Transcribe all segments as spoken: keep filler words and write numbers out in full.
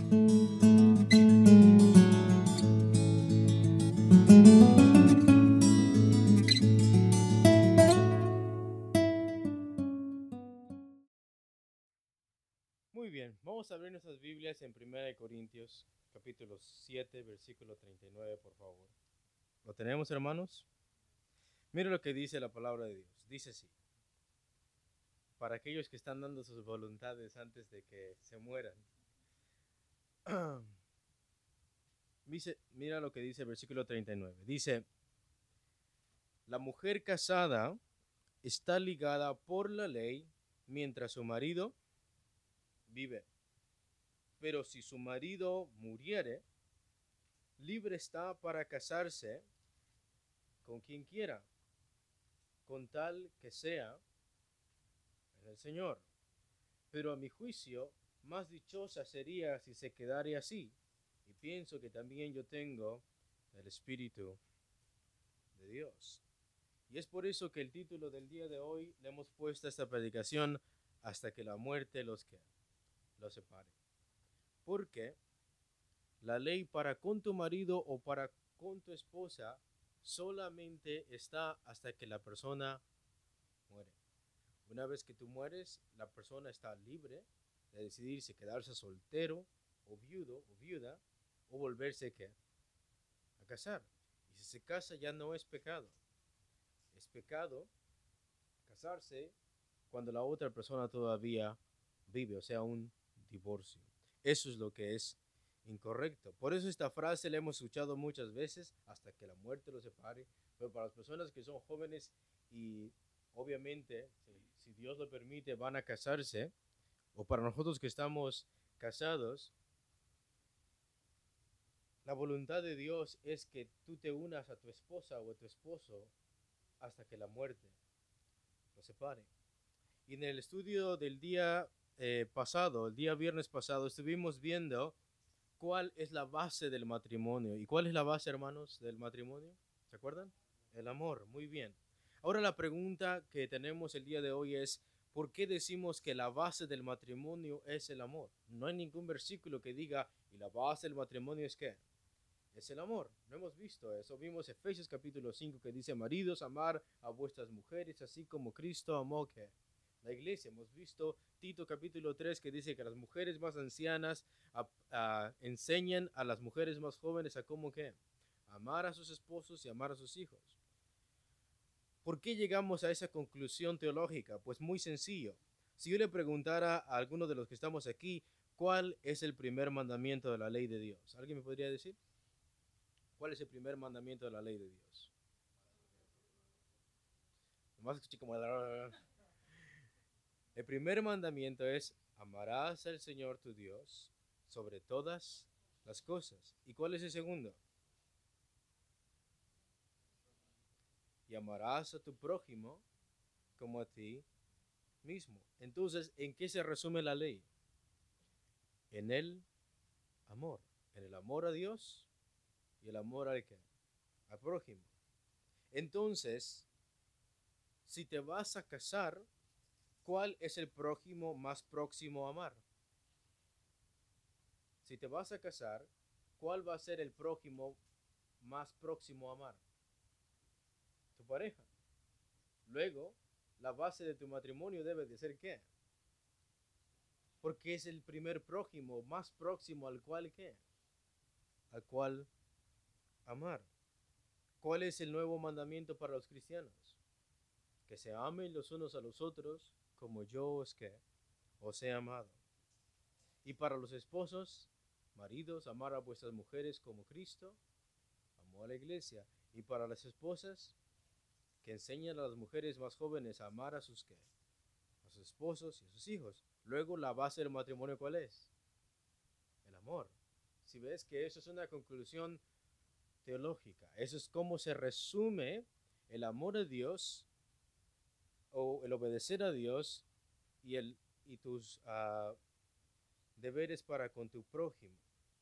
Muy bien, vamos a abrir nuestras Biblias en Primera de Corintios, capítulo siete, versículo treinta y nueve, por favor. ¿Lo tenemos, hermanos? Mire lo que dice la palabra de Dios. Dice así: para aquellos que están dando sus voluntades antes de que se mueran. Dice, mira lo que dice el versículo treinta y nueve. Dice: la mujer casada está ligada por la ley mientras su marido vive. Pero si su marido muriere, libre está para casarse con quien quiera, con tal que sea en el Señor. Pero a mi juicio, más dichosa sería si se quedare así. Y pienso que también yo tengo el Espíritu de Dios. Y es por eso que el título del día de hoy le hemos puesto a esta predicación: hasta que la muerte los que los separe. Porque la ley para con tu marido o para con tu esposa solamente está hasta que la persona muere. Una vez que tú mueres, la persona está libre de decidir si quedarse soltero o viudo o viuda o volverse ¿qué? A casar. Y si se casa ya no es pecado. Es pecado casarse cuando la otra persona todavía vive, o sea, un divorcio. Eso es lo que es incorrecto. Por eso esta frase la hemos escuchado muchas veces: hasta que la muerte los separe. Pero para las personas que son jóvenes y obviamente, si, si Dios lo permite, van a casarse, o para nosotros que estamos casados, la voluntad de Dios es que tú te unas a tu esposa o a tu esposo hasta que la muerte los separe. Y en el estudio del día eh, pasado, el día viernes pasado, estuvimos viendo cuál es la base del matrimonio. ¿Y cuál es la base, hermanos, del matrimonio? ¿Se acuerdan? El amor, muy bien. Ahora la pregunta que tenemos el día de hoy es: ¿por qué decimos que la base del matrimonio es el amor? No hay ningún versículo que diga, y la base del matrimonio es ¿qué? Es el amor. No hemos visto eso. Vimos Efesios capítulo cinco que dice: maridos, amar a vuestras mujeres, así como Cristo amó ¿qué? La iglesia. Hemos visto Tito capítulo tres que dice que las mujeres más ancianas a, a, enseñan a las mujeres más jóvenes a cómo ¿qué? Amar a sus esposos y amar a sus hijos. ¿Por qué llegamos a esa conclusión teológica? Pues muy sencillo. Si yo le preguntara a alguno de los que estamos aquí, ¿cuál es el primer mandamiento de la ley de Dios? ¿Alguien me podría decir? ¿Cuál es el primer mandamiento de la ley de Dios? Nomás escuché como... El primer mandamiento es: amarás al Señor tu Dios sobre todas las cosas. ¿Y cuál es el segundo? Y amarás a tu prójimo como a ti mismo. Entonces, ¿en qué se resume la ley? En el amor. En el amor a Dios y el amor al ¿qué? Al prójimo. Entonces, si te vas a casar, ¿cuál es el prójimo más próximo a amar? Si te vas a casar, ¿cuál va a ser el prójimo más próximo a amar? Tu pareja. Luego, la base de tu matrimonio debe de ser ¿qué? Porque es el primer prójimo más próximo al cual ¿qué? Al cual amar. ¿Cuál es el nuevo mandamiento para los cristianos? Que se amen los unos a los otros como yo os que os he amado. Y para los esposos, maridos, amar a vuestras mujeres como Cristo amó a la iglesia. Y para las esposas, que enseñan a las mujeres más jóvenes a amar a sus, ¿qué? A sus esposos y a sus hijos. Luego, la base del matrimonio, ¿cuál es? El amor. Si ves que eso es una conclusión teológica, eso es cómo se resume el amor a Dios o el obedecer a Dios y, el, y tus uh, deberes para con tu prójimo.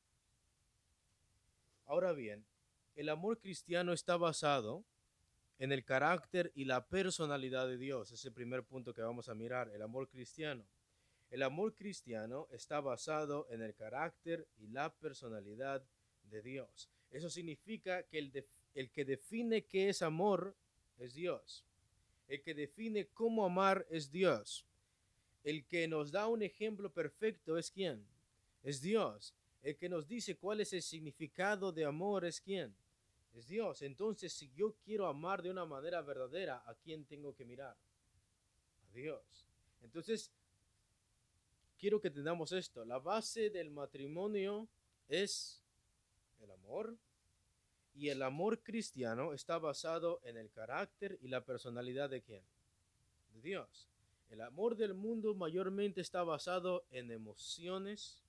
Ahora bien, el amor cristiano está basado en el carácter y la personalidad de Dios. Es el primer punto que vamos a mirar, el amor cristiano. El amor cristiano está basado en el carácter y la personalidad de Dios. Eso significa que el, de, el que define qué es amor es Dios. El que define cómo amar es Dios. El que nos da un ejemplo perfecto es ¿quién? Es Dios. El que nos dice cuál es el significado de amor es ¿quién? Es Dios. Entonces, si yo quiero amar de una manera verdadera, ¿a quién tengo que mirar? A Dios. Entonces, quiero que entendamos esto. La base del matrimonio es el amor. Y el amor cristiano está basado en el carácter y la personalidad de ¿quién? De Dios. El amor del mundo mayormente está basado en emociones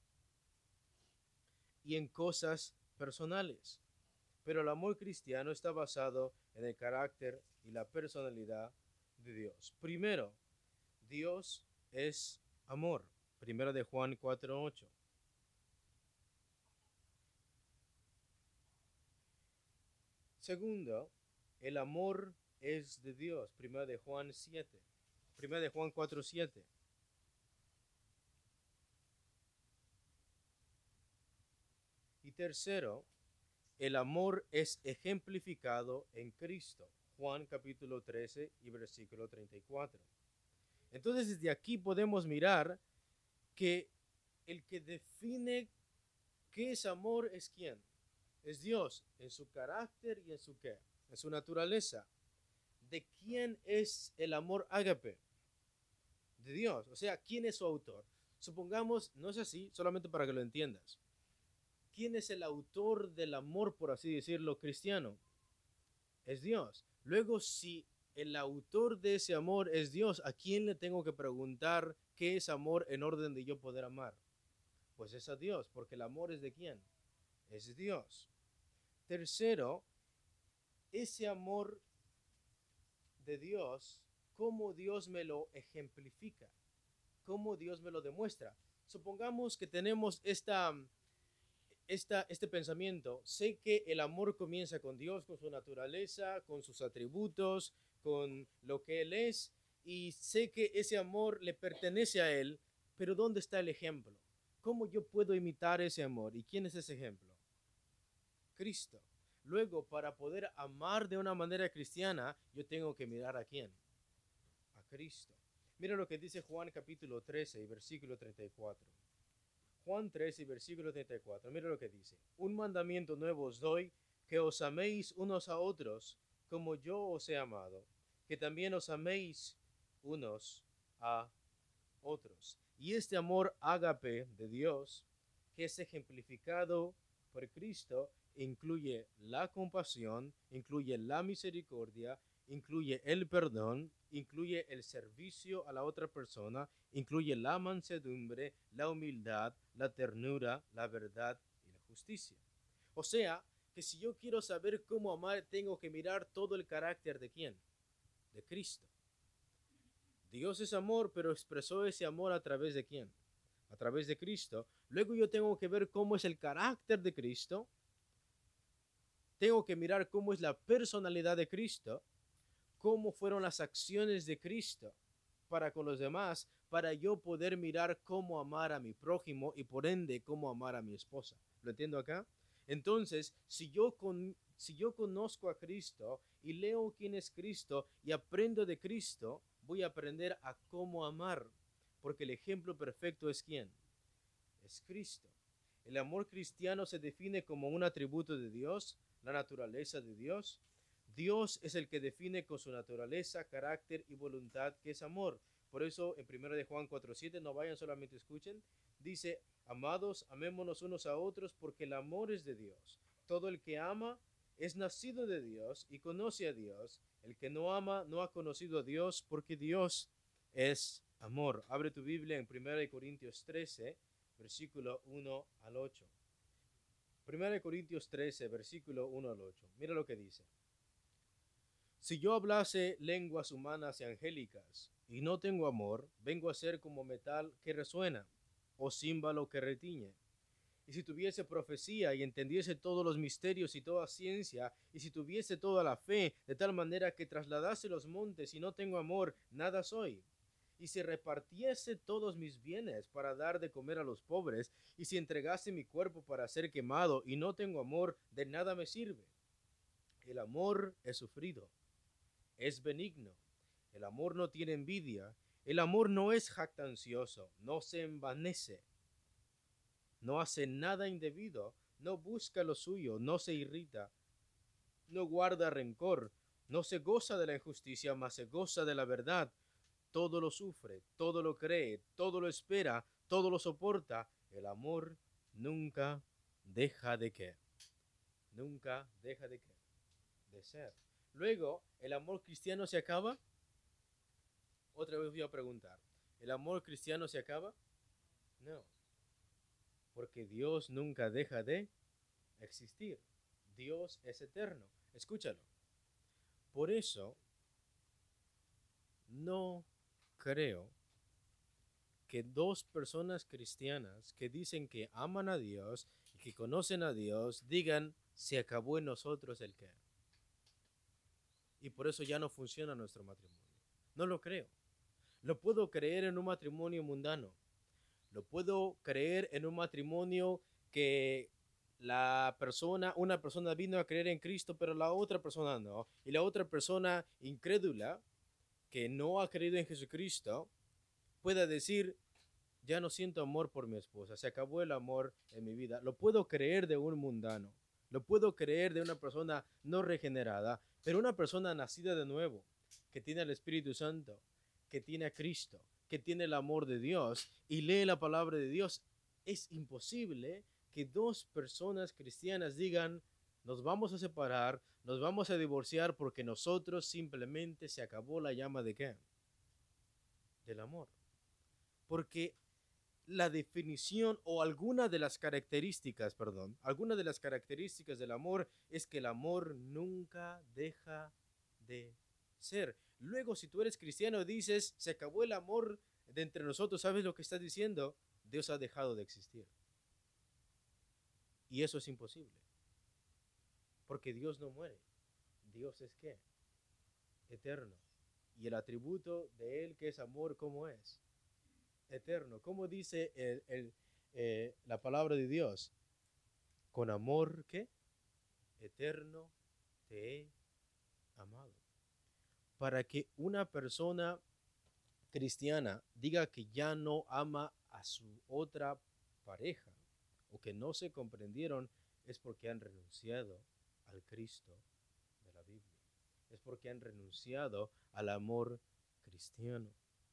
y en cosas personales. Pero el amor cristiano está basado en el carácter y la personalidad de Dios. Primero, Dios es amor. Primero de Juan cuatro ocho. Segundo, el amor es de Dios. Primero de Juan siete. Primero de Juan cuatro siete. Y tercero, el amor es ejemplificado en Cristo. Juan capítulo trece y versículo treinta y cuatro. Entonces desde aquí podemos mirar que el que define qué es amor es quién. Es Dios en su carácter y en su qué, en su naturaleza. ¿De quién es el amor ágape? De Dios. O sea, ¿quién es su autor? Supongamos, no es así, solamente para que lo entiendas. ¿Quién es el autor del amor, por así decirlo, cristiano? Es Dios. Luego, si el autor de ese amor es Dios, ¿a quién le tengo que preguntar qué es amor en orden de yo poder amar? Pues es a Dios, porque el amor es de quién? Es Dios. Tercero, ese amor de Dios, ¿cómo Dios me lo ejemplifica? ¿Cómo Dios me lo demuestra? Supongamos que tenemos esta, esta, este pensamiento. Sé que el amor comienza con Dios, con su naturaleza, con sus atributos, con lo que Él es, y sé que ese amor le pertenece a Él, pero ¿dónde está el ejemplo? ¿Cómo yo puedo imitar ese amor? ¿Y quién es ese ejemplo? Cristo. Luego, para poder amar de una manera cristiana, yo tengo que mirar a quién? A Cristo. Mira lo que dice Juan capítulo trece y versículo treinta y cuatro. Juan trece y versículo treinta y cuatro. Mira lo que dice. Un mandamiento nuevo os doy, que os améis unos a otros, como yo os he amado, que también os améis unos a otros. Y este amor ágape de Dios, que es ejemplificado por Cristo, incluye la compasión, incluye la misericordia, incluye el perdón, incluye el servicio a la otra persona, incluye la mansedumbre, la humildad, la ternura, la verdad y la justicia. O sea, que si yo quiero saber cómo amar, tengo que mirar todo el carácter de quién? De Cristo. Dios es amor, pero expresó ese amor a través de quién? A través de Cristo. Luego yo tengo que ver cómo es el carácter de Cristo. Tengo que mirar cómo es la personalidad de Cristo, cómo fueron las acciones de Cristo para con los demás, para yo poder mirar cómo amar a mi prójimo y por ende cómo amar a mi esposa. ¿Lo entiendo acá? Entonces, si yo, con, si yo conozco a Cristo y leo quién es Cristo y aprendo de Cristo, voy a aprender a cómo amar, porque el ejemplo perfecto es ¿quién? Es Cristo. El amor cristiano se define como un atributo de Dios, la naturaleza de Dios. Dios es el que define con su naturaleza, carácter y voluntad que es amor. Por eso en primero de Juan cuatro siete, no vayan solamente escuchen, dice, amados, amémonos unos a otros porque el amor es de Dios. Todo el que ama es nacido de Dios y conoce a Dios. El que no ama no ha conocido a Dios porque Dios es amor. Abre tu Biblia en primero de Corintios trece, versículo uno al ocho. primero de Corintios trece, versículo uno al ocho. Mira lo que dice. Si yo hablase lenguas humanas y angélicas y no tengo amor, vengo a ser como metal que resuena o címbalo que retiñe. Y si tuviese profecía y entendiese todos los misterios y toda ciencia, y si tuviese toda la fe, de tal manera que trasladase los montes y no tengo amor, nada soy. y si repartiese todos mis bienes para dar de comer a los pobres, y si entregase mi cuerpo para ser quemado y no tengo amor, de nada me sirve. El amor es sufrido, es benigno, el amor no tiene envidia, el amor no es jactancioso, no se envanece, no hace nada indebido, no busca lo suyo, no se irrita, no guarda rencor, no se goza de la injusticia, mas se goza de la verdad. Todo lo sufre, todo lo cree, todo lo espera, todo lo soporta. El amor nunca deja de qué, nunca deja de qué, de ser. Luego, ¿el amor cristiano se acaba? Otra vez voy a preguntar, ¿el amor cristiano se acaba? No, porque Dios nunca deja de existir. Dios es eterno. Escúchalo. Por eso, no creo que dos personas cristianas que dicen que aman a Dios y que conocen a Dios digan, se acabó en nosotros el qué. Y por eso ya no funciona nuestro matrimonio. No lo creo. Lo puedo creer en un matrimonio mundano. Lo puedo creer en un matrimonio que la persona, una persona vino a creer en Cristo, pero la otra persona no. Y la otra persona incrédula, que no ha creído en Jesucristo, pueda decir, ya no siento amor por mi esposa, se acabó el amor en mi vida. Lo puedo creer de un mundano, lo puedo creer de una persona no regenerada, pero una persona nacida de nuevo, que tiene el Espíritu Santo, que tiene a Cristo, que tiene el amor de Dios y lee la palabra de Dios, es imposible que dos personas cristianas digan, nos vamos a separar, nos vamos a divorciar porque nosotros simplemente se acabó la llama de qué? Del amor. Porque la definición o alguna de las características, perdón, alguna de las características del amor es que el amor nunca deja de ser. Luego, si tú eres cristiano y dices, se acabó el amor de entre nosotros, ¿sabes lo que estás diciendo? Dios ha dejado de existir. Y eso es imposible. Porque Dios no muere. Dios es ¿qué? Eterno. Y el atributo de Él que es amor, ¿cómo es? Eterno. ¿Cómo dice el, el, eh, la palabra de Dios? Con amor, ¿qué? Eterno te he amado. Para que una persona cristiana diga que ya no ama a su otra pareja o que no se comprendieron, es porque han renunciado al Cristo de la Biblia. Es porque han renunciado al amor cristiano.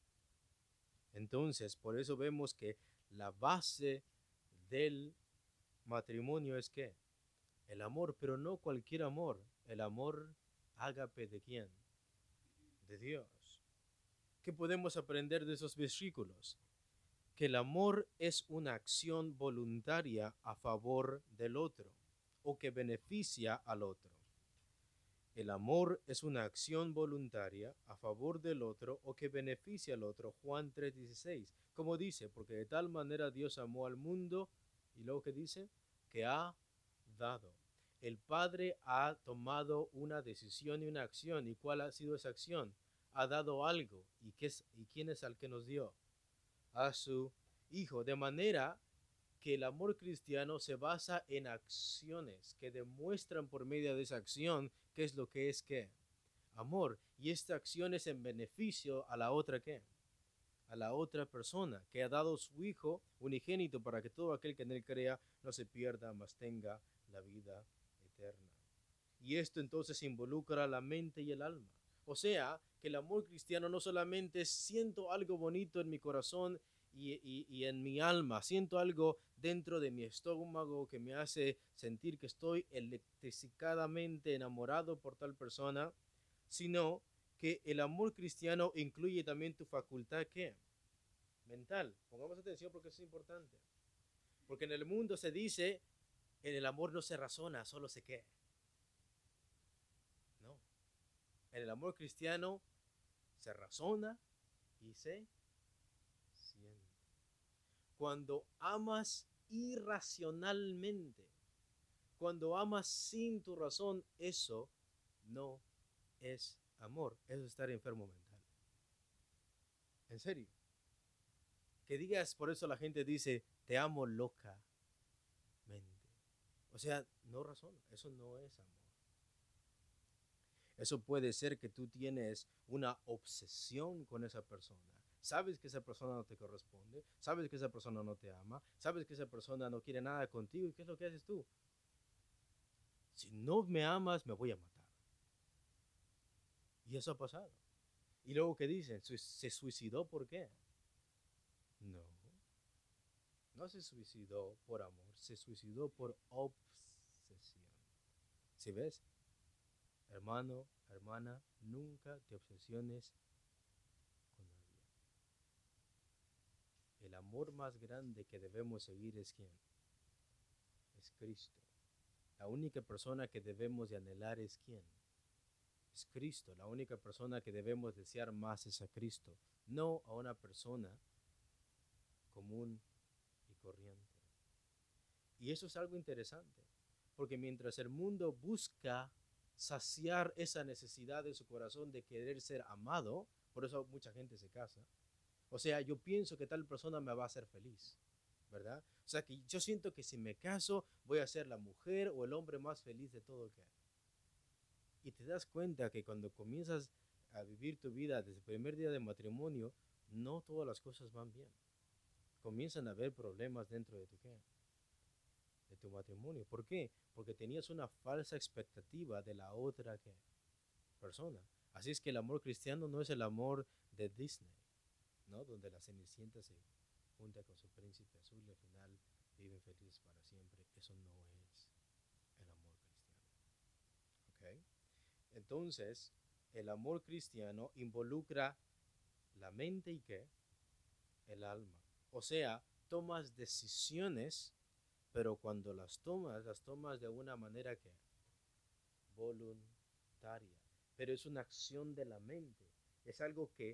Entonces, por eso vemos que la base del matrimonio es ¿qué? El amor, pero no cualquier amor. El amor ágape de quién? De Dios. ¿Qué podemos aprender de esos versículos? Que el amor es una acción voluntaria a favor del otro o que beneficia al otro. El amor es una acción voluntaria a favor del otro o que beneficia al otro. Juan tres dieciséis. Como dice, porque de tal manera Dios amó al mundo, y luego que dice, que ha dado. El Padre ha tomado una decisión y una acción. ¿Y cuál ha sido esa acción? Ha dado algo. ¿Y, qué es, y quién es al que nos dio? A su Hijo. De manera que el amor cristiano se basa en acciones que demuestran por medio de esa acción qué es lo que es qué. Amor. Y esta acción es en beneficio a la otra qué. A la otra persona que ha dado su Hijo unigénito para que todo aquel que en él crea no se pierda, mas tenga la vida eterna. Y esto entonces involucra la mente y el alma. O sea, que el amor cristiano no solamente es siento algo bonito en mi corazón y, y, y en mi alma, siento algo dentro de mi estómago que me hace sentir que estoy electrificadamente enamorado por tal persona, sino que el amor cristiano incluye también tu facultad ¿qué? Mental. Pongamos atención porque eso es importante. Porque en el mundo se dice, en el amor no se razona, solo se qué. No. En el amor cristiano se razona y se siente. Cuando amas irracionalmente, cuando amas sin tu razón, eso no es amor, eso es estar enfermo mental. En serio. Que digas, por eso la gente dice, te amo locamente. O sea, no razona, eso no es amor. Eso puede ser que tú tienes una obsesión con esa persona. Sabes que esa persona no te corresponde, sabes que esa persona no te ama, sabes que esa persona no quiere nada contigo. ¿Y qué es lo que haces tú? Si no me amas, me voy a matar. Y eso ha pasado. Y luego, ¿qué dicen? ¿Se suicidó por qué? No, no se suicidó por amor, se suicidó por obsesión. ¿Sí ves? Hermano, hermana, nunca te obsesiones con nadie. El amor más grande que debemos seguir es ¿quién? Es Cristo. La única persona que debemos de anhelar es ¿quién? Es Cristo. La única persona que debemos desear más es a Cristo, no a una persona común y corriente. Y eso es algo interesante, porque mientras el mundo busca saciar esa necesidad de su corazón de querer ser amado, por eso mucha gente se casa. O sea, yo pienso que tal persona me va a hacer feliz, ¿verdad? O sea, que yo siento que si me caso voy a ser la mujer o el hombre más feliz de todo que hay. Y te das cuenta que cuando comienzas a vivir tu vida desde el primer día de matrimonio, no todas las cosas van bien. Comienzan a haber problemas dentro de tu ¿qué? De tu matrimonio. ¿Por qué? Porque tenías una falsa expectativa de la otra ¿qué? Persona. Así es que el amor cristiano no es el amor de Disney, ¿no? Donde la cenicienta se junta con su príncipe azul y al final viven felices para siempre. Eso no es el amor cristiano. ¿Ok? Entonces, el amor cristiano involucra la mente y ¿qué? El alma. O sea, tomas decisiones, pero cuando las tomas, las tomas de una manera que voluntaria. Pero es una acción de la mente. Es algo que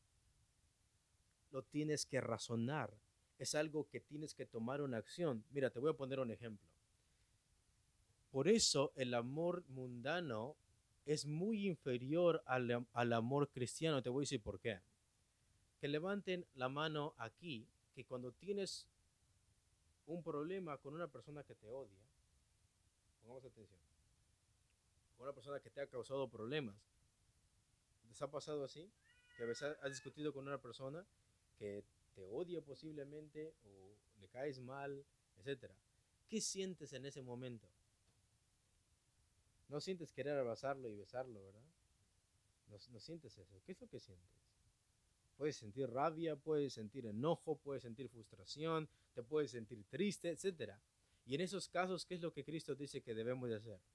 lo tienes que razonar. Es algo que tienes que tomar una acción. Mira, te voy a poner un ejemplo. Por eso el amor mundano es muy inferior al, al amor cristiano. Te voy a decir por qué. Que levanten la mano aquí, que cuando tienes un problema con una persona que te odia, pongamos atención, con una persona que te ha causado problemas, ¿les ha pasado así? Que a veces has discutido con una persona que te odia posiblemente o le caes mal, etcétera. ¿Qué sientes en ese momento? No sientes querer abrazarlo y besarlo, ¿verdad? No, no sientes eso. ¿Qué es lo que sientes? Puedes sentir rabia, puedes sentir enojo, puedes sentir frustración, te puedes sentir triste, etcétera. Y en esos casos, ¿qué es lo que Cristo dice que debemos de hacer?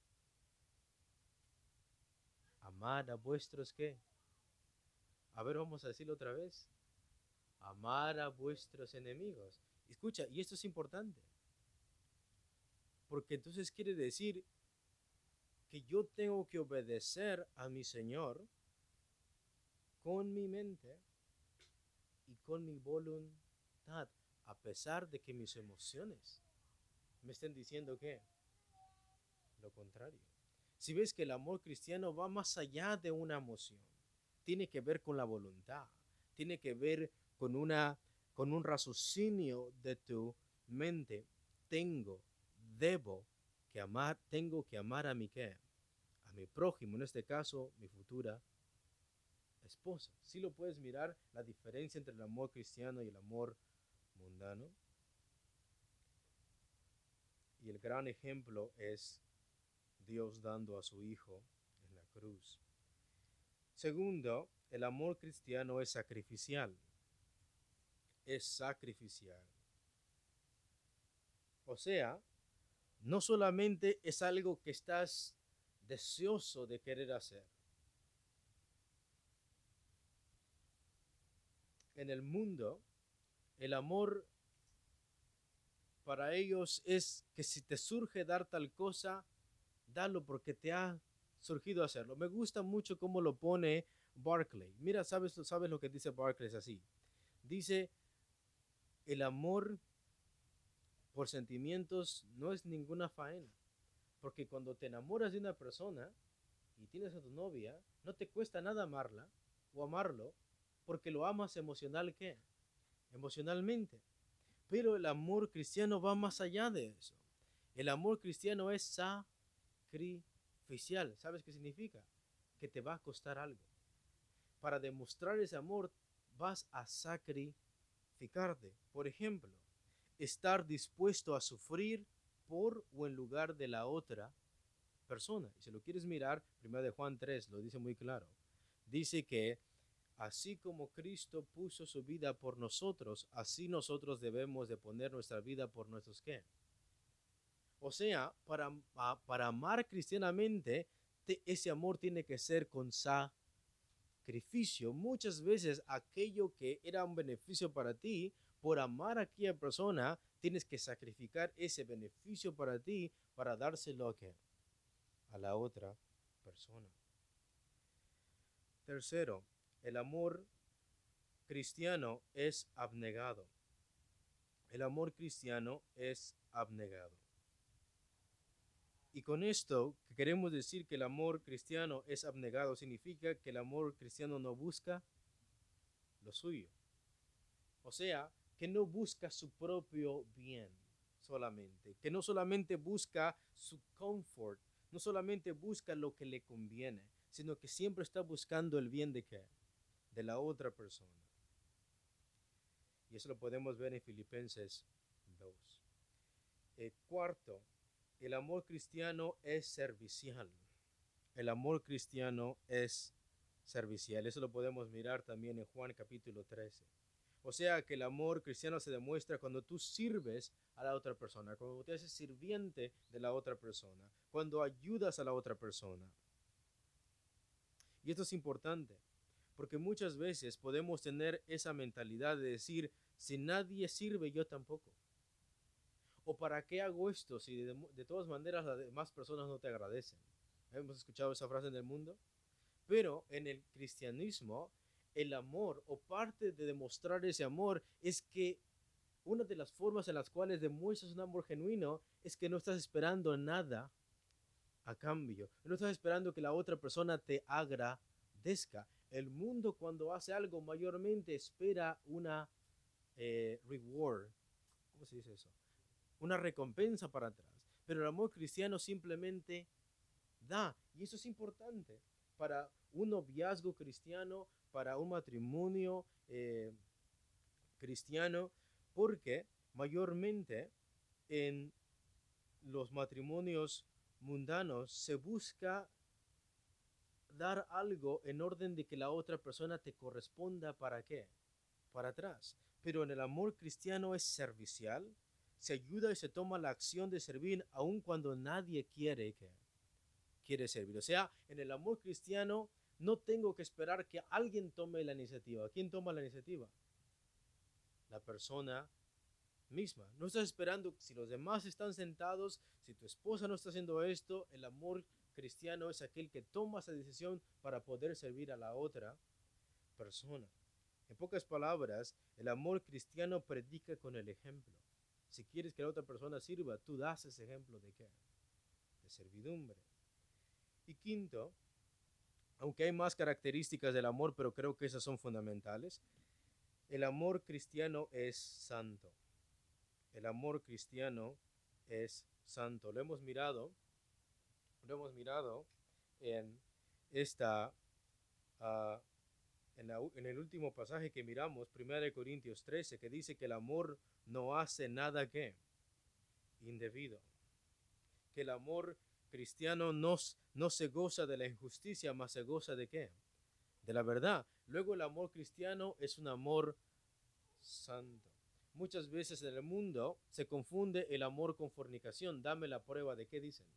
Amar a vuestros ¿qué? A ver, vamos a decirlo otra vez. Amar a vuestros enemigos. Escucha, y esto es importante. Porque entonces quiere decir que yo tengo que obedecer a mi Señor con mi mente y con mi voluntad, a pesar de que mis emociones me estén diciendo que lo contrario. Si ves que el amor cristiano va más allá de una emoción, tiene que ver con la voluntad, tiene que ver con una con un raciocinio de tu mente. Tengo, debo que amar, tengo que amar a mi qué, a mi prójimo, en este caso, mi futura esposa. Si ¿Sí lo puedes mirar la diferencia entre el amor cristiano y el amor mundano? Y el gran ejemplo es Dios dando a su Hijo en la cruz. Segundo, el amor cristiano es sacrificial. Es sacrificial. O sea, no solamente es algo que estás deseoso de querer hacer. En el mundo, el amor para ellos es que si te surge dar tal cosa, dalo porque te ha surgido hacerlo. Me gusta mucho cómo lo pone Barclay. Mira, ¿sabes, sabes lo que dice Barclay? Es así. Dice, el amor por sentimientos no es ninguna faena. Porque cuando te enamoras de una persona y tienes a tu novia, no te cuesta nada amarla o amarlo, porque lo amas emocional, ¿qué? Emocionalmente. Pero el amor cristiano va más allá de eso. El amor cristiano es sacrificial. ¿Sabes qué significa? Que te va a costar algo. Para demostrar ese amor vas a sacrificarte. Por ejemplo, estar dispuesto a sufrir por o en lugar de la otra persona. Y si lo quieres mirar, primero de Juan tres lo dice muy claro. Dice que así como Cristo puso su vida por nosotros, así nosotros debemos de poner nuestra vida por nuestros ¿qué? O sea, para, para amar cristianamente, te, ese amor tiene que ser con sacrificio. Muchas veces aquello que era un beneficio para ti, por amar a aquella persona, tienes que sacrificar ese beneficio para ti para dárselo a, ¿qué? A la otra persona. Tercero, el amor cristiano es abnegado. El amor cristiano es abnegado. Y con esto, que queremos decir que el amor cristiano es abnegado, significa que el amor cristiano no busca lo suyo. O sea, que no busca su propio bien solamente, que no solamente busca su confort, no solamente busca lo que le conviene, sino que siempre está buscando el bien de qué? De la otra persona. Y eso lo podemos ver en Filipenses dos. Eh, cuarto, el amor cristiano es servicial. El amor cristiano es servicial. Eso lo podemos mirar también en Juan capítulo trece. O sea que el amor cristiano se demuestra cuando tú sirves a la otra persona, cuando te haces sirviente de la otra persona, cuando ayudas a la otra persona. Y esto es importante, porque muchas veces podemos tener esa mentalidad de decir, si nadie sirve, yo tampoco. ¿O para qué hago esto si de, de todas maneras las demás personas no te agradecen? ¿Hemos escuchado esa frase en el mundo? Pero en el cristianismo, el amor o parte de demostrar ese amor es que una de las formas en las cuales demuestras un amor genuino es que no estás esperando nada a cambio. No estás esperando que la otra persona te agradezca. El mundo cuando hace algo mayormente espera una eh, reward. ¿Cómo se dice eso? Una recompensa para atrás. Pero el amor cristiano simplemente da. Y eso es importante para un noviazgo cristiano, para un matrimonio eh, cristiano, porque mayormente en los matrimonios mundanos se busca dar algo en orden de que la otra persona te corresponda para qué, para atrás. Pero en el amor cristiano es servicial, se ayuda y se toma la acción de servir aun cuando nadie quiere que quiere servir. O sea, en el amor cristiano no tengo que esperar que alguien tome la iniciativa. ¿Quién toma la iniciativa? La persona misma. No estás esperando si los demás están sentados, si tu esposa no está haciendo esto. El amor cristiano es aquel que toma esa decisión para poder servir a la otra persona. En pocas palabras, el amor cristiano predica con el ejemplo. Si quieres que la otra persona sirva, tú das ese ejemplo de qué? De servidumbre. Y quinto, aunque hay más características del amor, pero creo que esas son fundamentales, el amor cristiano es santo. El amor cristiano es santo. Lo hemos mirado, lo hemos mirado en esta, uh, en, la, en el último pasaje que miramos, primera de Corintios trece, que dice que el amor no hace nada que indebido. Que el amor cristiano no, no se goza de la injusticia, mas se goza de qué? De la verdad. Luego el amor cristiano es un amor santo. Muchas veces en el mundo se confunde el amor con fornicación. Dame la prueba de qué dicen.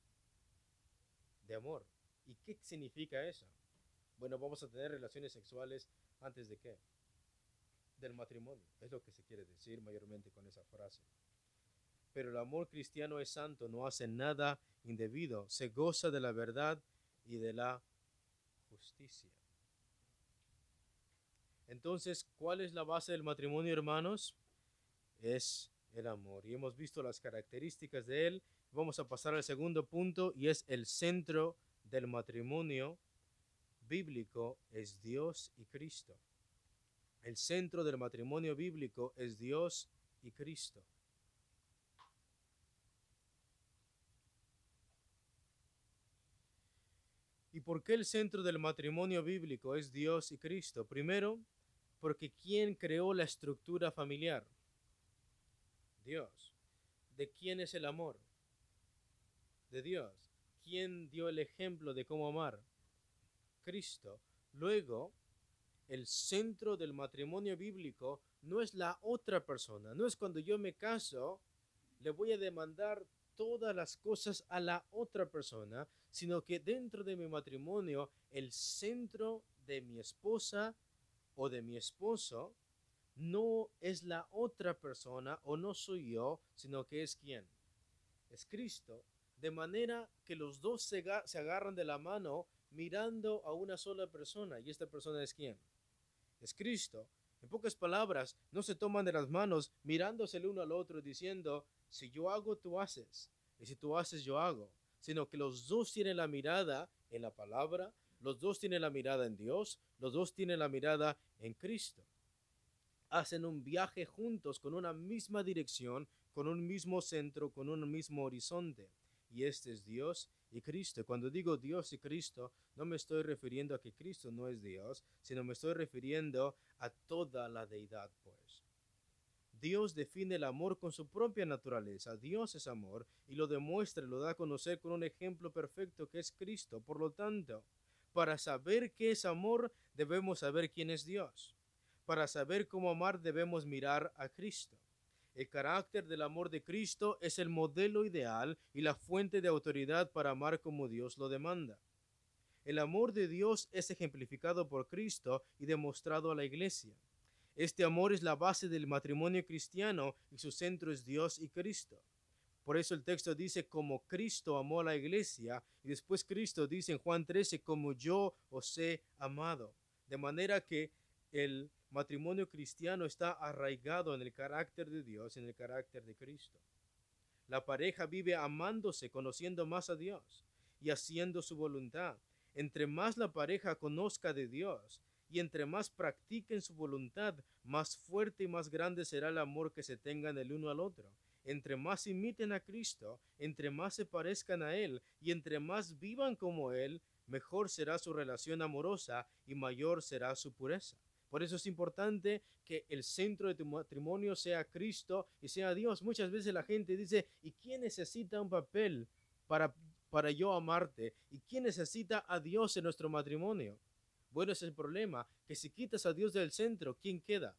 De amor. ¿Y qué significa eso? Bueno, vamos a tener relaciones sexuales antes de qué? Del matrimonio. Es lo que se quiere decir mayormente con esa frase. Pero el amor cristiano es santo, no hace nada indebido, se goza de la verdad y de la justicia. Entonces, ¿cuál es la base del matrimonio, hermanos? Es el amor. Y hemos visto las características de él. Vamos a pasar al segundo punto y es el centro del matrimonio bíblico, es Dios y Cristo. El centro del matrimonio bíblico es Dios y Cristo. ¿Y por qué el centro del matrimonio bíblico es Dios y Cristo? Primero, porque ¿quién creó la estructura familiar? Dios. ¿De quién es el amor? De Dios. ¿Quién dio el ejemplo de cómo amar? Cristo. Luego, el centro del matrimonio bíblico no es la otra persona, no es cuando yo me caso, le voy a demandar todas las cosas a la otra persona, sino que dentro de mi matrimonio, el centro de mi esposa o de mi esposo no es la otra persona o no soy yo, sino que es quién, es Cristo, de manera que los dos se, se agarran de la mano mirando a una sola persona, y esta persona es quién, es Cristo. En pocas palabras, no se toman de las manos mirándose el uno al otro diciendo, si yo hago, tú haces, y si tú haces, yo hago, sino que los dos tienen la mirada en la palabra, los dos tienen la mirada en Dios, los dos tienen la mirada en Cristo. Hacen un viaje juntos con una misma dirección, con un mismo centro, con un mismo horizonte. Y este es Dios y Cristo. Cuando digo Dios y Cristo, no me estoy refiriendo a que Cristo no es Dios, sino me estoy refiriendo a toda la deidad, pues. Dios define el amor con su propia naturaleza. Dios es amor y lo demuestra y lo da a conocer con un ejemplo perfecto que es Cristo. Por lo tanto, para saber qué es amor, debemos saber quién es Dios. Para saber cómo amar, debemos mirar a Cristo. El carácter del amor de Cristo es el modelo ideal y la fuente de autoridad para amar como Dios lo demanda. El amor de Dios es ejemplificado por Cristo y demostrado a la iglesia. Este amor es la base del matrimonio cristiano y su centro es Dios y Cristo. Por eso el texto dice como Cristo amó a la iglesia y después Cristo dice en Juan trece como yo os he amado. De manera que el matrimonio cristiano está arraigado en el carácter de Dios, en el carácter de Cristo. La pareja vive amándose, conociendo más a Dios y haciendo su voluntad. Entre más la pareja conozca de Dios y entre más practiquen su voluntad, más fuerte y más grande será el amor que se tengan el uno al otro. Entre más imiten a Cristo, entre más se parezcan a Él y entre más vivan como Él, mejor será su relación amorosa y mayor será su pureza. Por eso es importante que el centro de tu matrimonio sea Cristo y sea Dios. Muchas veces la gente dice, ¿y quién necesita un papel para, para yo amarte? ¿Y quién necesita a Dios en nuestro matrimonio? Bueno, ese es el problema, que si quitas a Dios del centro, ¿quién queda?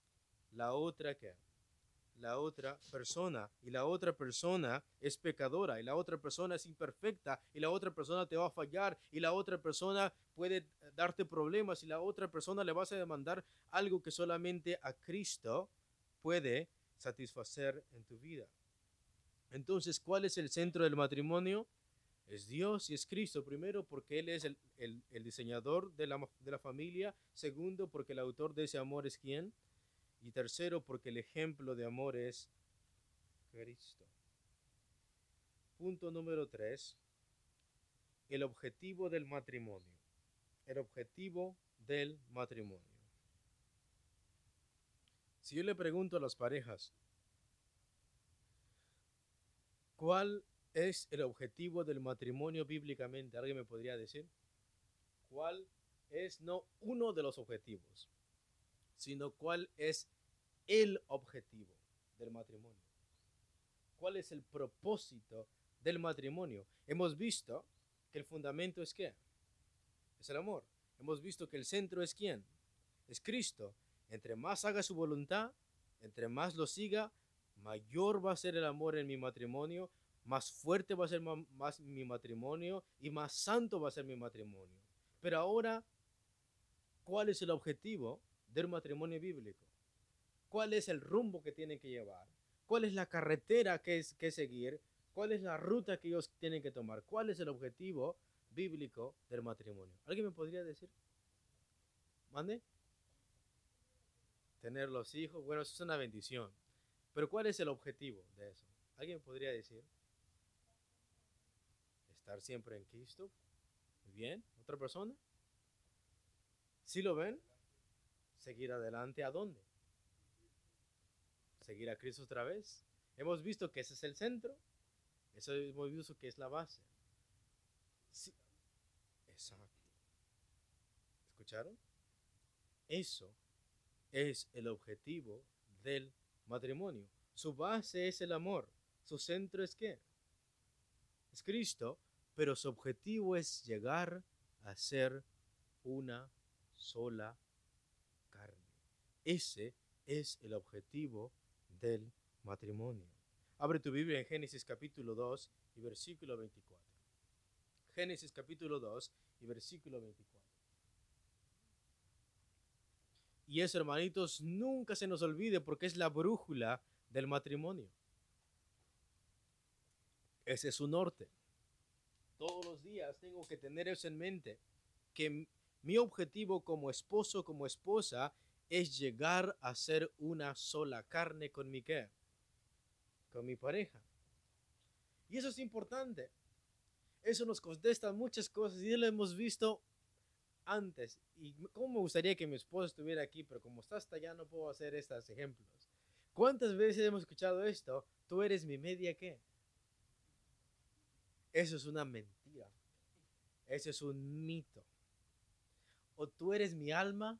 La otra que la otra persona, y la otra persona es pecadora, y la otra persona es imperfecta, y la otra persona te va a fallar, y la otra persona puede darte problemas, y la otra persona le vas a demandar algo que solamente a Cristo puede satisfacer en tu vida. Entonces, ¿cuál es el centro del matrimonio? Es Dios y es Cristo. Primero, porque Él es el, el, el diseñador de la, de la familia. Segundo, porque el autor de ese amor es ¿quién? Y tercero, porque el ejemplo de amor es Cristo. Punto número tres. El objetivo del matrimonio. El objetivo del matrimonio. Si yo le pregunto a las parejas, ¿cuál es el objetivo del matrimonio bíblicamente? ¿Alguien me podría decir? ¿Cuál es no uno de los objetivos, sino cuál es el objetivo del matrimonio? ¿Cuál es el propósito del matrimonio? Hemos visto que el fundamento es ¿qué? Es el amor. Hemos visto que el centro es ¿quién? Es Cristo. Entre más haga su voluntad, entre más lo siga, mayor va a ser el amor en mi matrimonio, más fuerte va a ser más mi matrimonio y más santo va a ser mi matrimonio. Pero ahora, ¿cuál es el objetivo del matrimonio bíblico? ¿Cuál es el rumbo que tienen que llevar? ¿Cuál es la carretera que, es, que seguir? ¿Cuál es la ruta que ellos tienen que tomar? ¿Cuál es el objetivo bíblico del matrimonio? ¿Alguien me podría decir? ¿Mande? Tener los hijos. Bueno, eso es una bendición. Pero ¿cuál es el objetivo de eso? ¿Alguien me podría decir? Estar siempre en Cristo. Muy bien. ¿Otra persona? ¿Sí lo ven? seguir adelante. ¿A dónde? Seguir a Cristo otra vez. Hemos visto que ese es el centro. Eso hemos visto que es la base. Sí, exacto. ¿Escucharon? Eso es el objetivo del matrimonio. Su base es el amor. Su centro es ¿qué? Es Cristo, pero su objetivo es llegar a ser una sola carne. Ese es el objetivo del matrimonio. Abre tu Biblia en Génesis capítulo dos y versículo veinticuatro. Génesis capítulo dos y versículo veinticuatro. Y eso, hermanitos, nunca se nos olvide porque es la brújula del matrimonio. Ese es su norte. Todos los días tengo que tener eso en mente, que mi objetivo como esposo, como esposa, es llegar a ser una sola carne con mi ¿qué? Con mi pareja. Y eso es importante. Eso nos contesta muchas cosas y ya lo hemos visto antes. Y cómo me gustaría que mi esposa estuviera aquí, pero como está hasta allá no puedo hacer estos ejemplos. ¿Cuántas veces hemos escuchado esto? Tú eres mi media ¿qué? Eso es una mentira. Eso es un mito. O tú eres mi alma.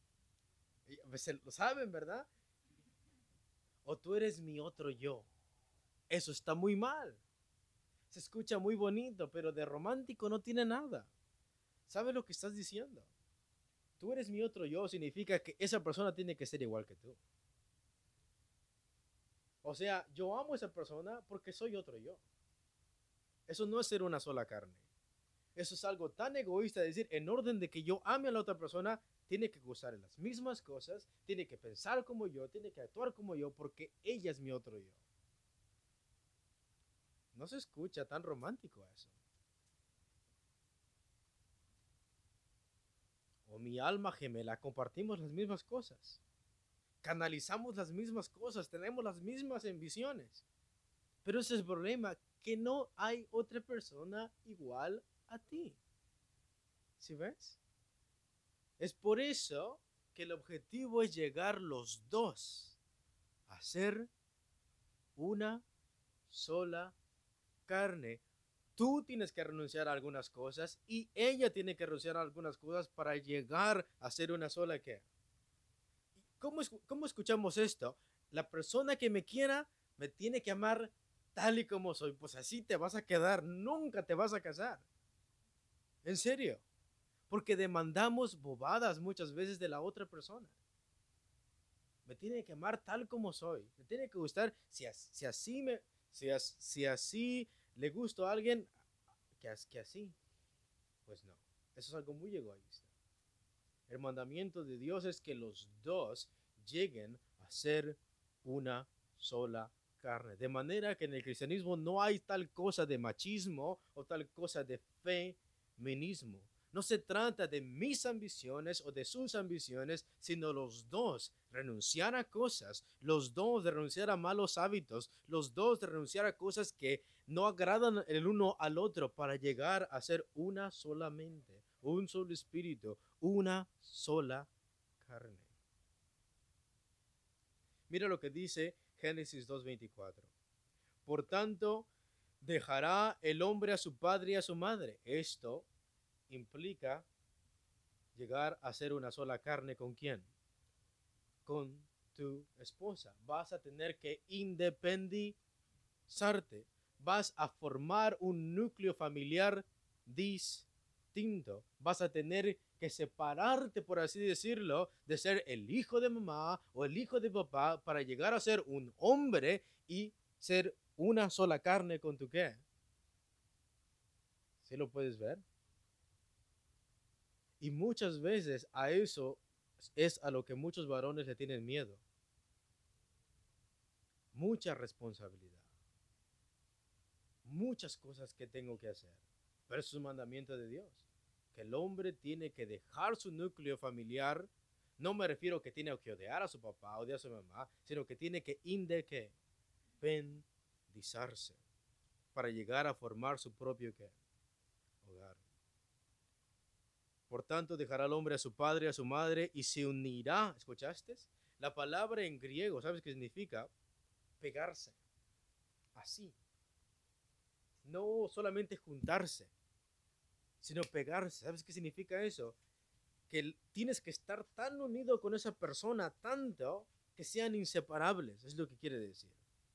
Lo saben, ¿verdad? O tú eres mi otro yo. Eso está muy mal. Se escucha muy bonito, pero de romántico no tiene nada. ¿Sabes lo que estás diciendo? Tú eres mi otro yo significa que esa persona tiene que ser igual que tú. O sea, yo amo a esa persona porque soy otro yo. Eso no es ser una sola carne. Eso es algo tan egoísta de decir, en orden de que yo ame a la otra persona, tiene que gustar en las mismas cosas, tiene que pensar como yo, tiene que actuar como yo, porque ella es mi otro yo. No se escucha tan romántico eso. O mi alma gemela, compartimos las mismas cosas, canalizamos las mismas cosas, tenemos las mismas ambiciones. Pero ese es el problema, que no hay otra persona igual a ti. ¿Sí ves? Es por eso que el objetivo es llegar los dos a ser una sola carne. Tú tienes que renunciar a algunas cosas y ella tiene que renunciar a algunas cosas para llegar a ser una sola ¿qué? ¿Cómo, ¿Cómo escuchamos esto? La persona que me quiera me tiene que amar tal y como soy. Pues así te vas a quedar, nunca te vas a casar. En serio. Porque demandamos bobadas muchas veces de la otra persona. Me tiene que amar tal como soy. Me tiene que gustar. Si, si así me, si, si así le gusto a alguien, que, que así. Pues no. Eso es algo muy egoísta. El mandamiento de Dios es que los dos lleguen a ser una sola carne. De manera que en el cristianismo no hay tal cosa de machismo o tal cosa de feminismo. No se trata de mis ambiciones o de sus ambiciones, sino los dos renunciar a cosas, los dos de renunciar a malos hábitos, los dos de renunciar a cosas que no agradan el uno al otro para llegar a ser una solamente, un solo espíritu, una sola carne. Mira lo que dice Génesis dos veinticuatro. Por tanto, dejará el hombre a su padre y a su madre. Esto implica llegar a ser una sola carne ¿con quién? Con tu esposa. Vas a tener que independizarte. Vas a formar un núcleo familiar distinto. Vas a tener que separarte, por así decirlo, de ser el hijo de mamá o el hijo de papá para llegar a ser un hombre y ser una sola carne con tu qué. ¿Sí lo puedes ver? Y muchas veces a eso es a lo que muchos varones le tienen miedo. Mucha responsabilidad. Muchas cosas que tengo que hacer. Pero eso es un mandamiento de Dios. Que el hombre tiene que dejar su núcleo familiar. No me refiero que tiene que odiar a su papá, odiar a su mamá, sino que tiene que independizarse para llegar a formar su propio ¿qué? Hogar. Por tanto, dejará al hombre a su padre y a su madre y se unirá. ¿Escuchaste? La palabra en griego, ¿sabes qué significa? Pegarse. Así. No solamente juntarse, sino pegarse. ¿Sabes qué significa eso? Que tienes que estar tan unido con esa persona, tanto que sean inseparables. Es lo que quiere decir.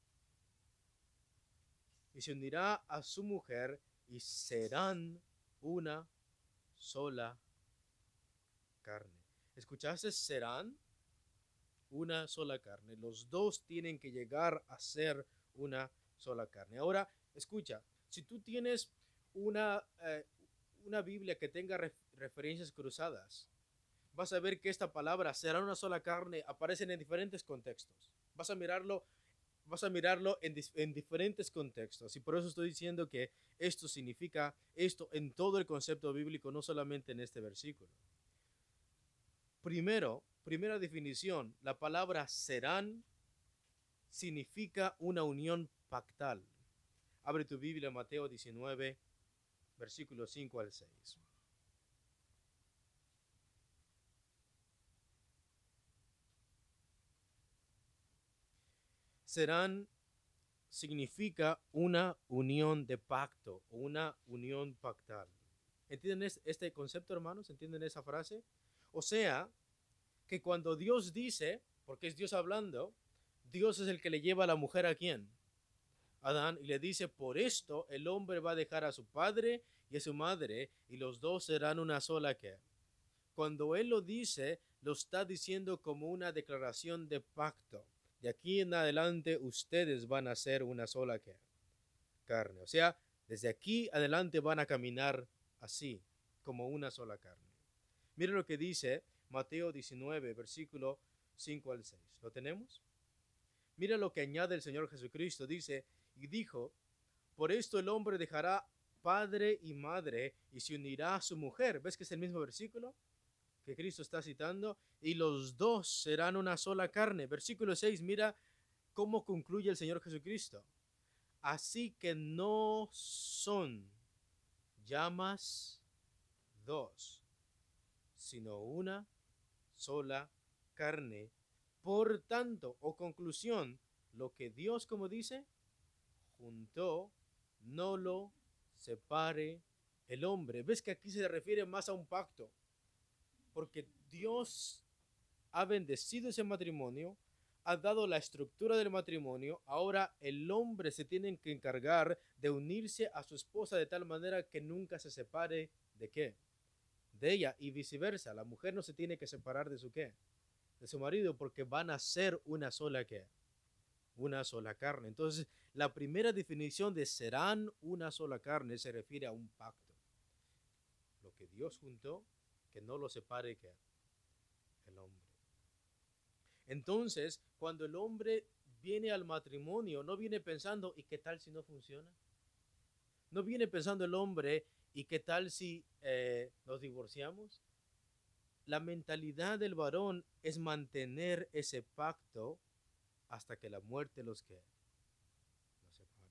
Y se unirá a su mujer y serán una sola carne. ¿Escuchaste? Serán una sola carne. Los dos tienen que llegar a ser una sola carne. Ahora, escucha, si tú tienes una, eh, una Biblia que tenga ref referencias cruzadas, vas a ver que esta palabra será una sola carne aparece en diferentes contextos. Vas a mirarlo, vas a mirarlo en, en diferentes contextos. Y por eso estoy diciendo que esto significa esto en todo el concepto bíblico, no solamente en este versículo. Primero, primera definición, la palabra serán significa una unión pactal. Abre tu Biblia, Mateo diecinueve, versículos cinco al seis. Serán significa una unión de pacto o una unión pactal. ¿Entienden este concepto, hermanos? ¿Entienden esa frase? O sea, que cuando Dios dice, porque es Dios hablando, Dios es el que le lleva a la mujer a quién? Adán, y le dice, por esto el hombre va a dejar a su padre y a su madre, y los dos serán una sola que. Cuando él lo dice, lo está diciendo como una declaración de pacto. De aquí en adelante ustedes van a ser una sola que carne. O sea, desde aquí adelante van a caminar así, como una sola carne. Mire lo que dice Mateo diecinueve, versículo cinco al seis. ¿Lo tenemos? Mira lo que añade el Señor Jesucristo. Dice, y dijo, por esto el hombre dejará padre y madre y se unirá a su mujer. ¿Ves que es el mismo versículo que Cristo está citando? Y los dos serán una sola carne. Versículo seis, mira cómo concluye el Señor Jesucristo. Así que no son ya más dos, sino una sola carne. Por tanto, o conclusión, lo que Dios, como dice, juntó, no lo separe el hombre. ¿Ves que aquí se refiere más a un pacto? Porque Dios ha bendecido ese matrimonio, ha dado la estructura del matrimonio, ahora el hombre se tiene que encargar de unirse a su esposa de tal manera que nunca se separe de qué, de ella, y viceversa. La mujer no se tiene que separar de su qué, de su marido, porque van a ser una sola qué, una sola carne. Entonces, la primera definición de serán una sola carne se refiere a un pacto. Lo que Dios juntó, que no lo separe qué, el hombre. Entonces, cuando el hombre viene al matrimonio, no viene pensando, ¿y qué tal si no funciona? No viene pensando el hombre, ¿y qué tal si eh, nos divorciamos? La mentalidad del varón es mantener ese pacto hasta que la muerte los que los separe.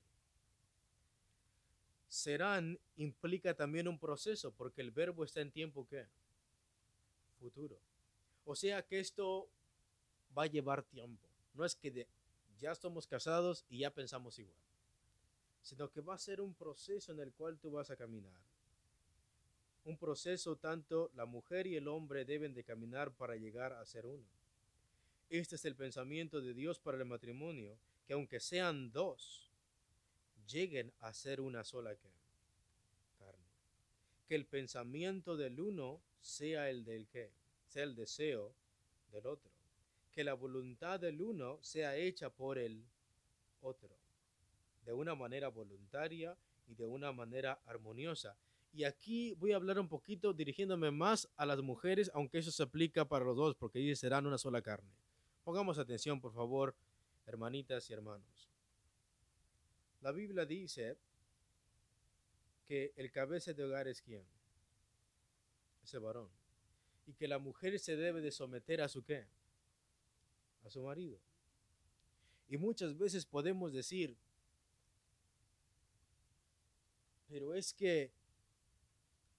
Serán implica también un proceso, porque el verbo está en tiempo ¿qué? Futuro. O sea que esto va a llevar tiempo. No es que de, ya estamos casados y ya pensamos igual, sino que va a ser un proceso en el cual tú vas a caminar. Un proceso tanto la mujer y el hombre deben de caminar para llegar a ser uno. Este es el pensamiento de Dios para el matrimonio, que aunque sean dos, lleguen a ser una sola carne. Que el pensamiento del uno sea el del que, sea el deseo del otro. Que la voluntad del uno sea hecha por el otro, de una manera voluntaria y de una manera armoniosa. Y aquí voy a hablar un poquito dirigiéndome más a las mujeres, aunque eso se aplica para los dos, porque ellos serán una sola carne. Pongamos atención, por favor, hermanitas y hermanos. La Biblia dice que el cabeza de hogar es ¿quién? Ese varón. Y que la mujer se debe de someter a su ¿qué? A su marido. Y muchas veces podemos decir, pero es que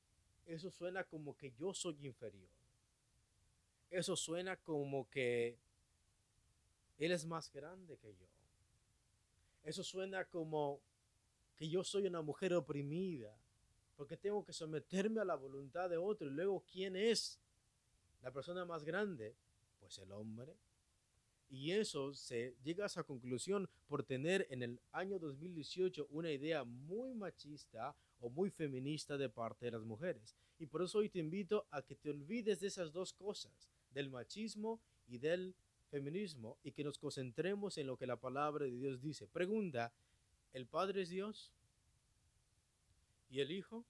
eso suena como que yo soy inferior. Eso suena como que él es más grande que yo. Eso suena como que yo soy una mujer oprimida, porque tengo que someterme a la voluntad de otro. Y luego, ¿quién es la persona más grande? Pues el hombre. Y eso se llega a esa conclusión por tener en el año dos mil dieciocho una idea muy machista o muy feminista de parte de las mujeres. Y por eso hoy te invito a que te olvides de esas dos cosas, del machismo y del feminismo, y que nos concentremos en lo que la palabra de Dios dice. Pregunta, ¿el Padre es Dios? ¿Y el Hijo?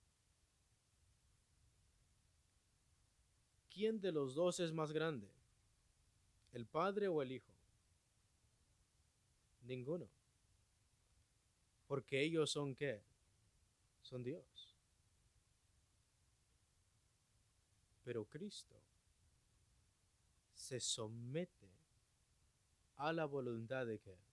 ¿Quién de los dos es más grande? ¿El Padre o el Hijo? Ninguno. Porque ellos son ¿qué? Son Dios. Pero Cristo se somete a la voluntad de ¿qué?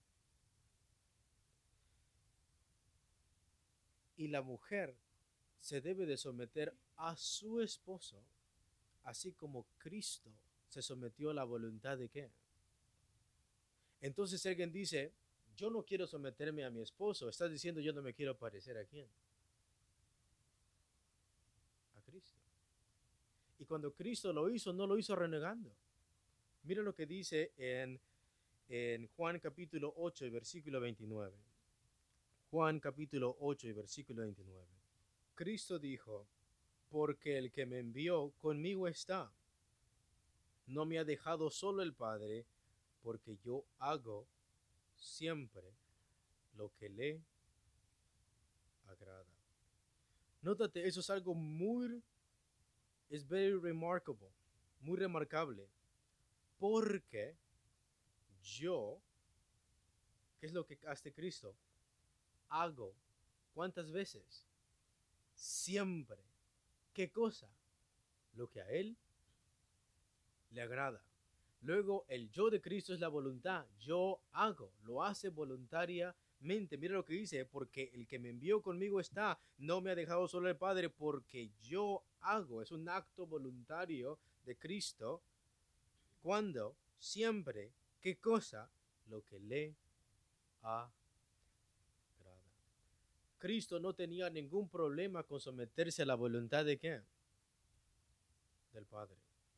Y la mujer se debe de someter a su esposo, así como Cristo se sometió a la voluntad de ¿qué? Entonces alguien dice, yo no quiero someterme a mi esposo. Estás diciendo, yo no me quiero parecer a quién. A Cristo. Y cuando Cristo lo hizo, no lo hizo renegando. Mira lo que dice en, en Juan capítulo ocho y versículo veintinueve. Juan capítulo ocho y versículo veintinueve. Cristo dijo, porque el que me envió conmigo está. No me ha dejado solo el Padre, porque yo hago siempre lo que le agrada. Nótate, eso es algo muy, es very remarkable, muy remarcable, porque yo, ¿qué es lo que hace Cristo? Hago, ¿cuántas veces? Siempre. ¿Qué cosa? Lo que a Él le agrada. Luego, el yo de Cristo es la voluntad. Yo hago, lo hace voluntariamente. Mira lo que dice, porque el que me envió conmigo está, no me ha dejado solo el Padre, porque yo hago. Es un acto voluntario de Cristo. Cuando, siempre, ¿qué cosa? Lo que le agrada. Cristo no tenía ningún problema con someterse a la voluntad de ¿qué? Del Padre.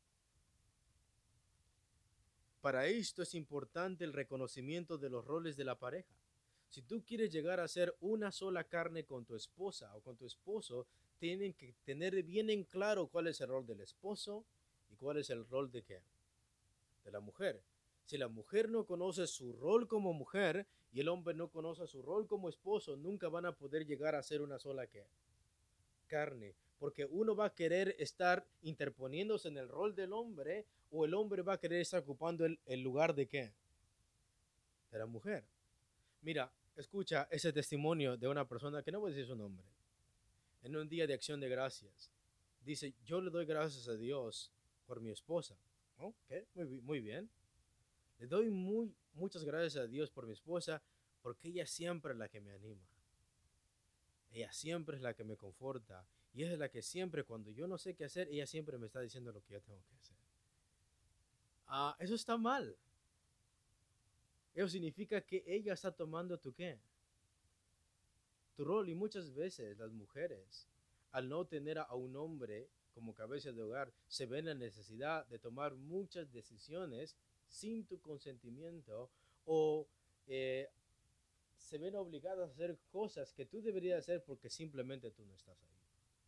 Para esto es importante el reconocimiento de los roles de la pareja. Si tú quieres llegar a ser una sola carne con tu esposa o con tu esposo, tienen que tener bien en claro cuál es el rol del esposo y cuál es el rol de qué, de la mujer. Si la mujer no conoce su rol como mujer y el hombre no conoce su rol como esposo, nunca van a poder llegar a ser una sola ¿qué? Carne, porque uno va a querer estar interponiéndose en el rol del hombre o el hombre va a querer estar ocupando el, el lugar de qué, de la mujer. Mira, escucha ese testimonio de una persona que no voy a decir su nombre, en un día de acción de gracias. Dice, yo le doy gracias a Dios por mi esposa. ¿Oh? ¿Qué? Muy, muy bien. Le doy muy, muchas gracias a Dios por mi esposa porque ella siempre es la que me anima. Ella siempre es la que me conforta. Y es la que siempre, cuando yo no sé qué hacer, ella siempre me está diciendo lo que yo tengo que hacer. Ah, eso está mal. Eso significa que ella está tomando tu qué, tu rol. Y muchas veces las mujeres, al no tener a un hombre como cabeza de hogar, se ven la necesidad de tomar muchas decisiones sin tu consentimiento o eh, se ven obligadas a hacer cosas que tú deberías hacer porque simplemente tú no estás ahí.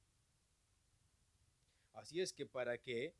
Así es que para que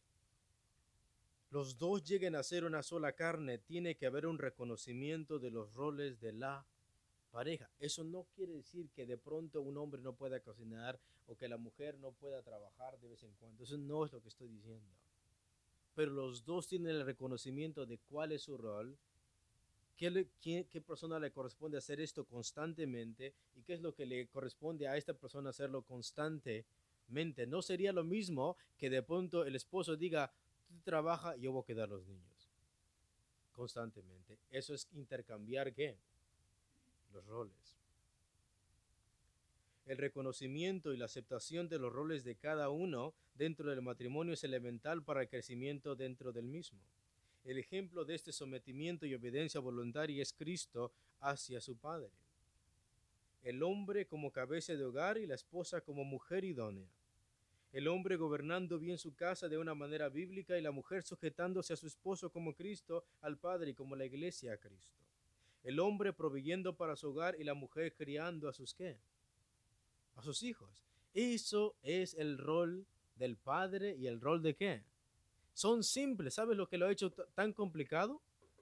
los dos lleguen a ser una sola carne, tiene que haber un reconocimiento de los roles de la pareja. Eso no quiere decir que de pronto un hombre no pueda cocinar o que la mujer no pueda trabajar de vez en cuando. Eso no es lo que estoy diciendo. Pero los dos tienen el reconocimiento de cuál es su rol, qué, le, qué, qué persona le corresponde hacer esto constantemente y qué es lo que le corresponde a esta persona hacerlo constantemente. No sería lo mismo que de pronto el esposo diga, tú trabajas y yo voy a quedar los niños constantemente. Eso es intercambiar ¿qué? Los roles. El reconocimiento y la aceptación de los roles de cada uno dentro del matrimonio es elemental para el crecimiento dentro del mismo. El ejemplo de este sometimiento y obediencia voluntaria es Cristo hacia su Padre. El hombre como cabeza de hogar y la esposa como mujer idónea. El hombre gobernando bien su casa de una manera bíblica y la mujer sujetándose a su esposo como Cristo al Padre y como la iglesia a Cristo. El hombre proveyendo para su hogar y la mujer criando a sus ¿qué? A sus hijos. Eso es el rol del padre y el rol de ¿qué? Son simples. ¿Sabes lo que lo ha hecho tan complicado?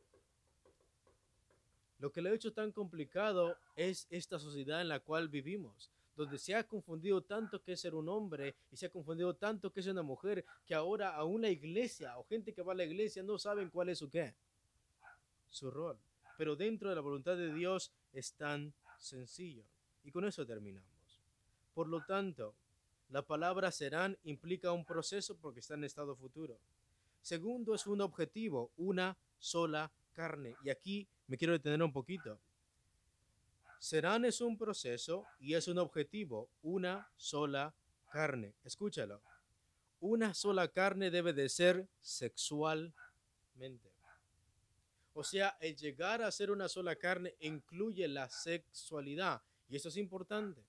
Lo que lo ha hecho tan complicado es esta sociedad en la cual vivimos, donde se ha confundido tanto que es ser un hombre y se ha confundido tanto que es una mujer, que ahora aún la iglesia o gente que va a la iglesia no saben cuál es su qué, su rol. Pero dentro de la voluntad de Dios es tan sencillo. Y con eso terminamos. Por lo tanto, la palabra serán implica un proceso porque está en estado futuro. Segundo, es un objetivo, una sola carne. Y aquí me quiero detener un poquito. Serán es un proceso y es un objetivo, una sola carne. Escúchalo. Una sola carne debe de ser sexualmente. O sea, el llegar a ser una sola carne incluye la sexualidad. Y eso es importante.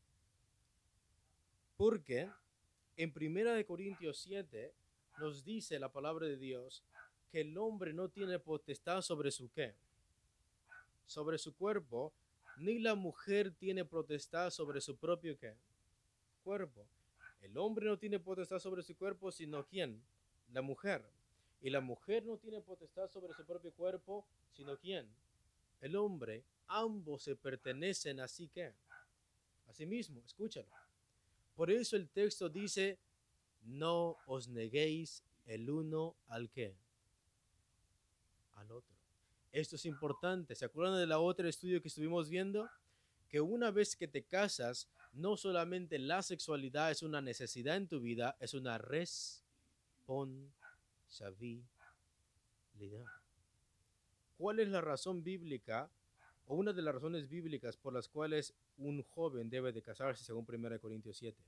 Porque en primera de Corintios siete nos dice la palabra de Dios que el hombre no tiene potestad sobre su qué, sobre su cuerpo, ni la mujer tiene potestad sobre su propio qué, cuerpo. El hombre no tiene potestad sobre su cuerpo, sino ¿quién? La mujer. Y la mujer no tiene potestad sobre su propio cuerpo, sino ¿quién? El hombre. Ambos se pertenecen así que, a sí mismo, escúchalo. Por eso el texto dice, no os neguéis el uno al qué, al otro. Esto es importante. ¿Se acuerdan de la otra estudio que estuvimos viendo? Que una vez que te casas, no solamente la sexualidad es una necesidad en tu vida, es una responsabilidad. ¿Cuál es la razón bíblica o una de las razones bíblicas por las cuales un joven debe de casarse según primera de Corintios siete?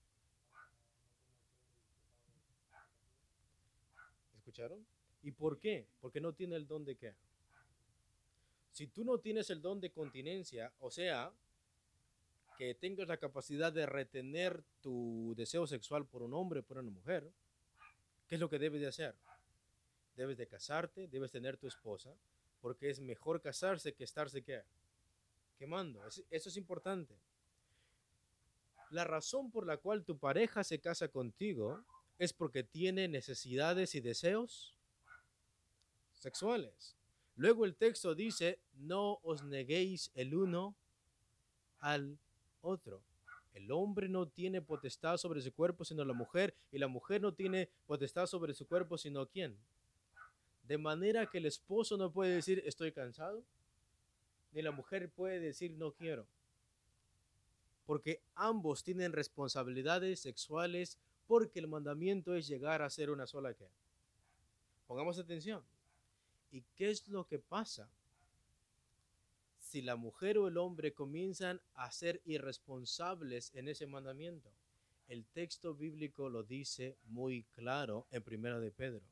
¿Escucharon? ¿Y por qué? Porque no tiene el don de qué. Si tú no tienes el don de continencia, o sea, que tengas la capacidad de retener tu deseo sexual por un hombre o por una mujer, ¿qué es lo que debes de hacer? Debes de casarte, debes tener tu esposa, porque es mejor casarse que estarse ¿qué? Quemando. Eso es importante. La razón por la cual tu pareja se casa contigo es porque tiene necesidades y deseos sexuales. Luego el texto dice, no os neguéis el uno al otro. El hombre no tiene potestad sobre su cuerpo sino la mujer, y la mujer no tiene potestad sobre su cuerpo sino ¿quién? De manera que el esposo no puede decir estoy cansado, ni la mujer puede decir no quiero. Porque ambos tienen responsabilidades sexuales, porque el mandamiento es llegar a ser una sola ¿qué? Pongamos atención. ¿Y qué es lo que pasa si la mujer o el hombre comienzan a ser irresponsables en ese mandamiento? El texto bíblico lo dice muy claro en primera de Pedro.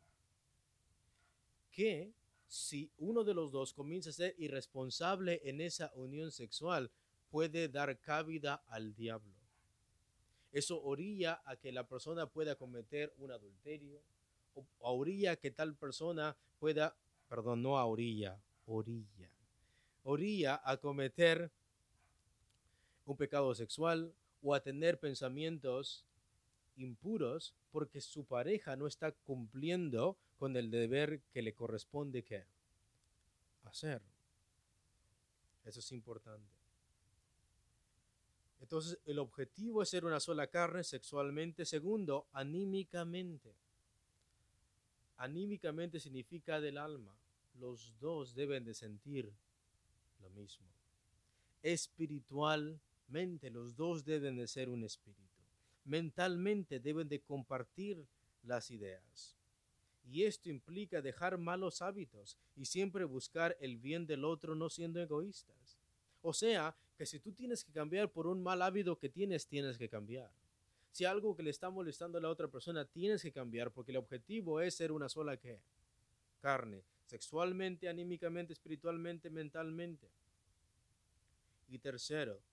Que si uno de los dos comienza a ser irresponsable en esa unión sexual, puede dar cabida al diablo. Eso orilla a que la persona pueda cometer un adulterio, o orilla a que tal persona pueda, perdón, no a orilla, orilla, orilla a cometer un pecado sexual o a tener pensamientos impuros porque su pareja no está cumpliendo con el deber que le corresponde ¿qué? Hacer. Eso es importante. Entonces, el objetivo es ser una sola carne sexualmente. Segundo, anímicamente. Anímicamente significa del alma. Los dos deben de sentir lo mismo. Espiritualmente, los dos deben de ser un espíritu. Mentalmente deben de compartir las ideas. Y esto implica dejar malos hábitos y siempre buscar el bien del otro, no siendo egoístas. O sea, que si tú tienes que cambiar por un mal hábito que tienes, tienes que cambiar. Si algo que le está molestando a la otra persona, tienes que cambiar, porque el objetivo es ser una sola ¿qué? Carne, sexualmente, anímicamente, espiritualmente, mentalmente. Y tercero,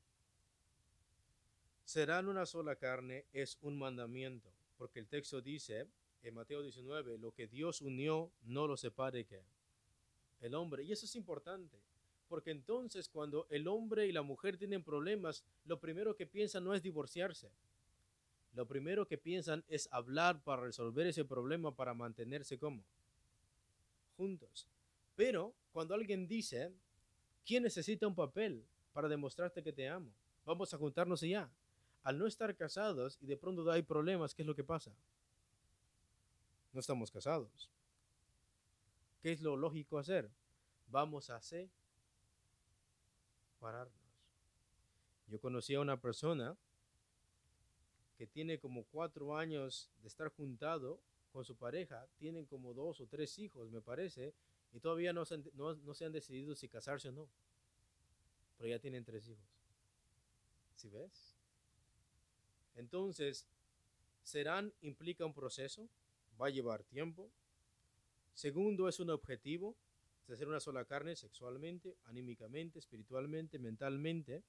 serán una sola carne es un mandamiento, porque el texto dice en Mateo diecinueve, lo que Dios unió, no lo separe ¿qué? El hombre. Y eso es importante, porque entonces cuando el hombre y la mujer tienen problemas, lo primero que piensan no es divorciarse. Lo primero que piensan es hablar para resolver ese problema, para mantenerse como juntos. Pero cuando alguien dice, ¿quién necesita un papel para demostrarte que te amo? Vamos a juntarnos y ya. Al no estar casados y de pronto hay problemas, ¿qué es lo que pasa? No estamos casados. ¿Qué es lo lógico hacer? Vamos a separarnos. Yo conocí a una persona que tiene como cuatro años de estar juntado con su pareja, tienen como dos o tres hijos, me parece, y todavía no se han, no, no se han decidido si casarse o no, pero ya tienen tres hijos. ¿Sí ves? Entonces, serán implica un proceso, va a llevar tiempo. Segundo, es un objetivo, de ser una sola carne sexualmente, anímicamente, espiritualmente, mentalmente.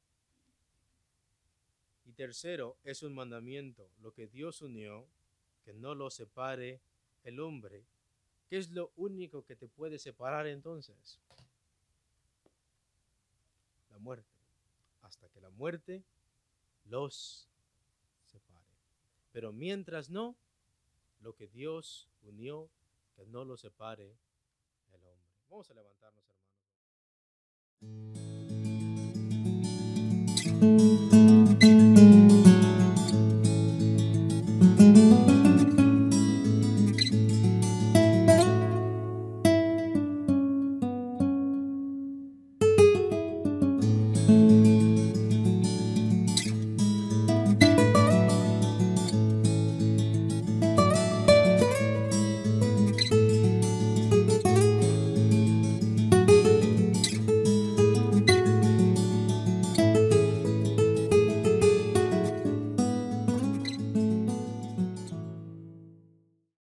Y tercero, es un mandamiento, lo que Dios unió, que no lo separe el hombre. ¿Qué es lo único que te puede separar entonces? La muerte. Hasta que la muerte los separe. Pero mientras no, lo que Dios unió, que no lo separe el hombre. Vamos a levantarnos, hermanos.